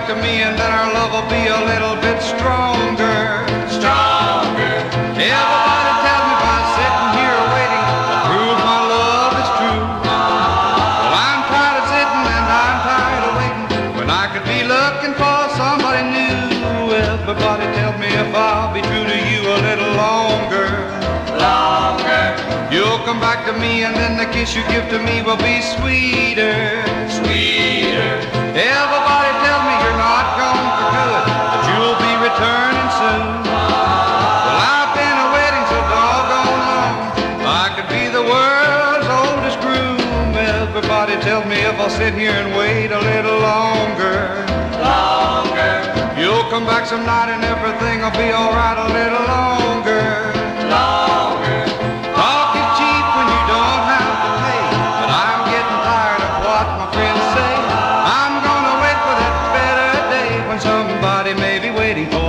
back to me and then our love will be a little bit stronger. Stronger. Everybody tells me by sitting here waiting to prove my love is true. Well, I'm tired of sitting and I'm tired of waiting when I could be looking for somebody new. Everybody tells me if I'll be true to you a little longer. Longer. You'll come back to me and then the kiss you give to me will be sweeter. Sweeter. Everybody tells me you're not gone for good, that you'll be returning soon. Well, I've been waiting so doggone long, I could be the world's oldest groom. Everybody tells me if I'll sit here and wait a little longer. Longer. You'll come back some night and everything will be alright a little longer. Longer. Talk is cheap when you don't have to pay, but I'm getting tired of what my friends say. I'm gonna wait for that better day when somebody may be waiting for